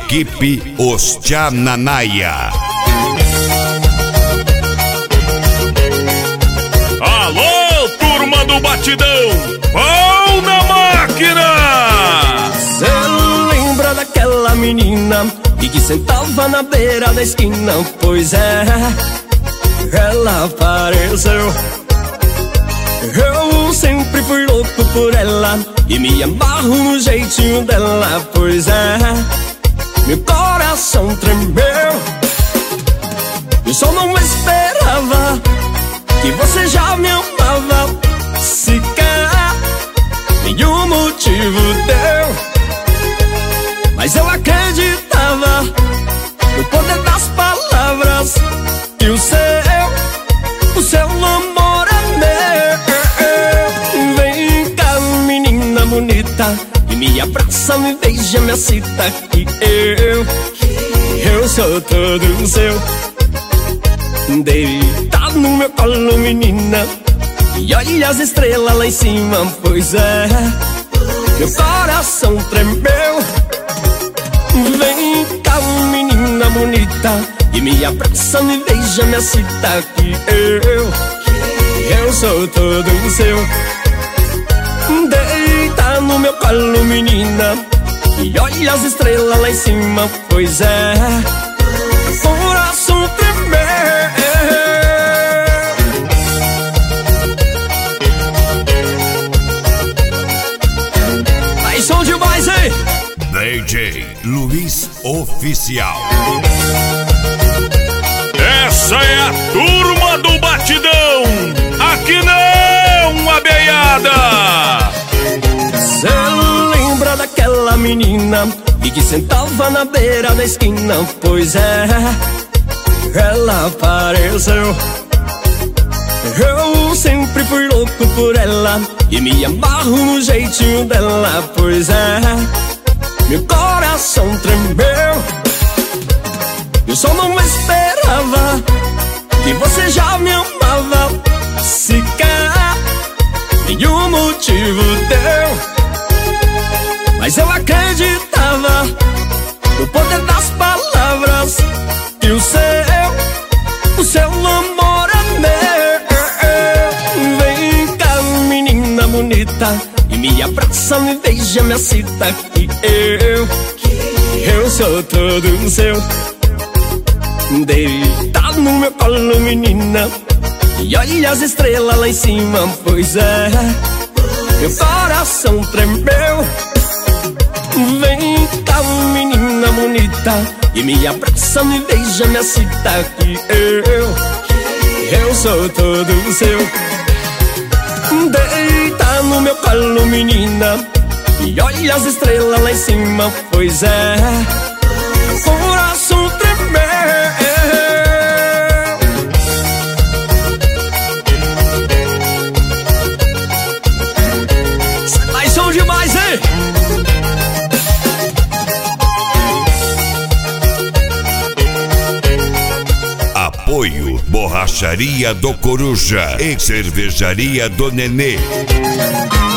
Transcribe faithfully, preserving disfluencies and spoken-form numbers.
Equipe Os Tchananaia. Alô, turma do batidão, pau na máquina! Cê lembra daquela menina e que sentava na beira da esquina? Pois é, ela apareceu. Eu sempre fui louco por ela e me amarro no jeitinho dela. Pois é, meu coração tremeu. Eu só não esperava que você já me amava, sequer nenhum motivo deu. Mas eu acreditava no poder das palavras, que o seu, o seu amor é meu. Vem cá, menina bonita, e me abraça, me beija, me excita, que eu, eu sou todo seu. Deitado no meu colo, menina, e olha as estrelas lá em cima. Pois é, meu coração tremeu. Vem cá, menina bonita, e me abraça, me beija, me excita, que eu, eu sou todo seu. Deita no meu colo, menina, e olha as estrelas lá em cima. Pois é, meu coração tremeu. Aí som demais, hein? D J Luiz Oficial. Essa é a turma do batidão, aqui não, abelhada! Cê lembra daquela menina e que sentava na beira da esquina? Pois é, ela apareceu. Eu sempre fui louco por ela e me amarro no jeitinho dela. Pois é, meu coração tremeu. Eu só não esperava que você já me amava, sequer nenhum motivo deu. Mas eu acreditava no poder das palavras, que o seu, o seu amor é meu. Vem cá, menina bonita, e me abraça, me beija, me excita, que eu, eu sou todo seu. Deitado no meu colo, menina, e olha as estrelas lá em cima. Pois é, meu coração tremeu. Vem cá, menina bonita, e me abraça, me beija, me excita, que eu, eu sou todo seu. Deita no meu colo, menina, e olha as estrelas lá em cima. Pois é, meu coração tremeu. Mais som demais, hein? Apoio Borracharia do Coruja e Cervejaria do Nenê.